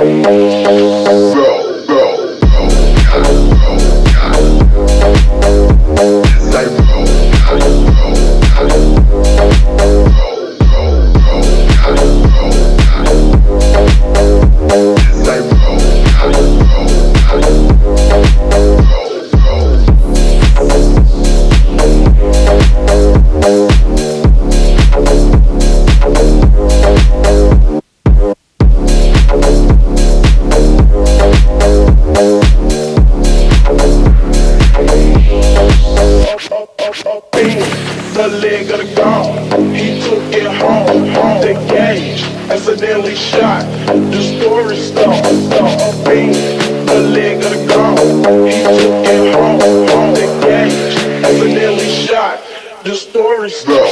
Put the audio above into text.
The leg of the gun, he took it home. The gauge accidentally shot. The story stopped. The leg of the gun, he took it home. The gauge accidentally shot. The story stopped.